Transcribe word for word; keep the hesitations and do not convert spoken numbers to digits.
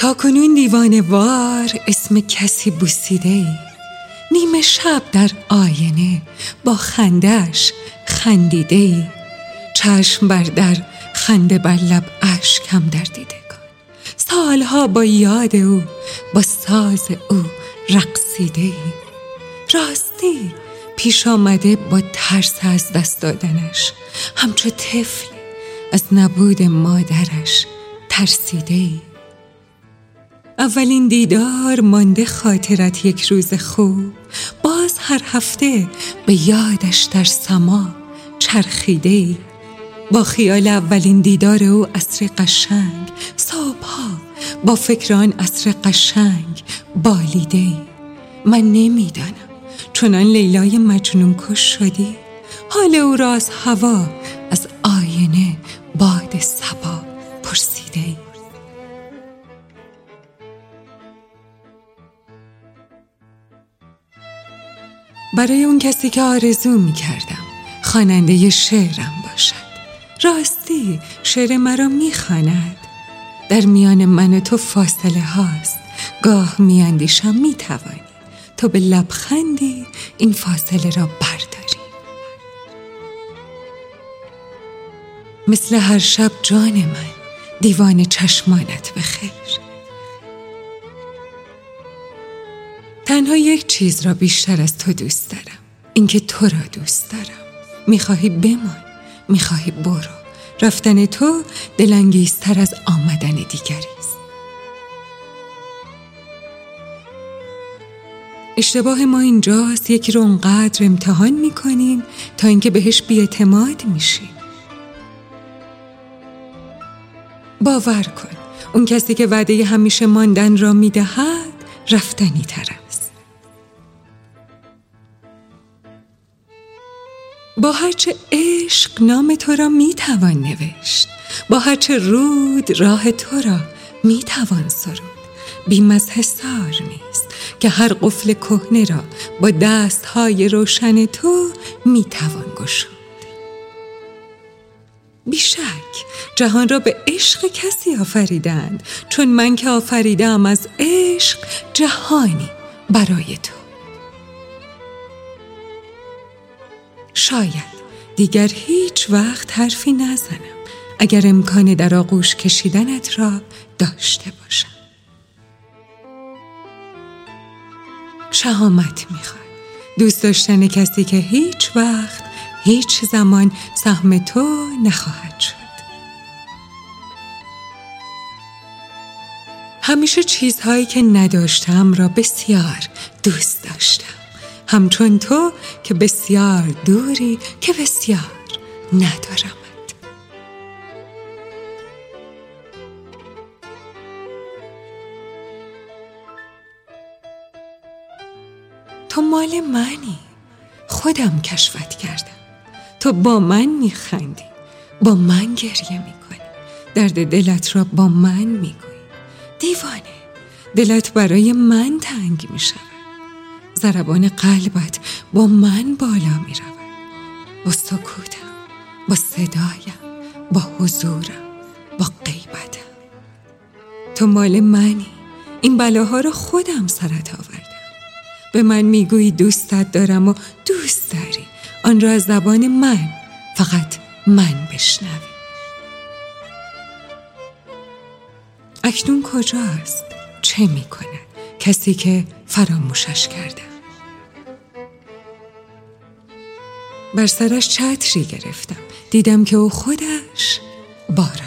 تا کنون دیوانه وار اسم کسی بوسیده ای؟ نیمه شب در آینه با خندش خندیده ای؟ چشم بر در خنده بر لب اشکم در دیدگان، سالها با یاد او با ساز او رقصیده ای؟ راستی پیش آمده با ترس از دست دادنش، همچو طفل از نبود مادرش ترسیده ای؟ اولین دیدار مانده خاطرت یک روز خوب، باز هر هفته به یادش در سما چرخیده ای؟ با خیال اولین دیدار او عصر قشنگ، صبحها با فکر آن عصر قشنگ بالیده ای؟ من نمیدانم چنان لیلای مجنون کش شدی؟ حال او را از هوا از آینه باد صبا پرسیده ای؟ برای اون کسی که آرزو می کردم خواننده شعرم باشد، راستی شعر مرا می خواند؟ در میان من و تو فاصله هاست، گاه می اندیشم می توانی تو به لبخندی این فاصله را برداری. مثل هر شب جان من دیوان چشمانت بخیر. تنها یک چیز را بیشتر از تو دوست دارم، اینکه تو را دوست دارم. میخواهی بمان، میخواهی برو، رفتن تو دلانگیزتر از آمدن دیگری است. اشتباه ما اینجاست یکی رو اونقدر امتحان میکنیم تا اینکه بهش بی‌اعتماد میشیم. باور کن اون کسی که وعده همیشه ماندن را میدهد رفتنی تر است. با هرچه عشق نام تو را میتوان نوشت، با هرچه رود راه تو را میتوان سرود. بیم از حصار نیست که هر قفل کهنه را با دستهای روشن تو میتوان گشود. بیشک جهان را به عشق کسی آفریدند، چون من که آفریدم از عشق جهانی برای تو. شاید دیگر هیچ وقت حرفی نزنم اگر امکان در آغوش کشیدنت را داشته باشم. شهامت میخواد دوست داشتن کسی که هیچ وقت هیچ زمان سهم تو نخواهد شد. همیشه چیزهایی که نداشتم را بسیار دوست داشتم، همچون تو که بسیار دوری که بسیار ندارمت. تو مال منی، خودم کشفت کردم. تو با من میخندی، با من گریه میکنی، درد دلت را با من میگویی. دیوانه، دلت برای من تنگ میشود، ضربان قلبت با من بالا میرود، با سکوتم، با صدایم، با حضورم، با غیبتم. تو مال منی، این بلاها را خودم سرت آوردم. به من میگویی دوستت دارم و دوست داری آن را از زبان من، فقط من بشنوی. اکنون کجاست؟ چه میکند کسی که فراموشش کردم؟ بر سرش چتری گرفتم، دیدم که او خودش باران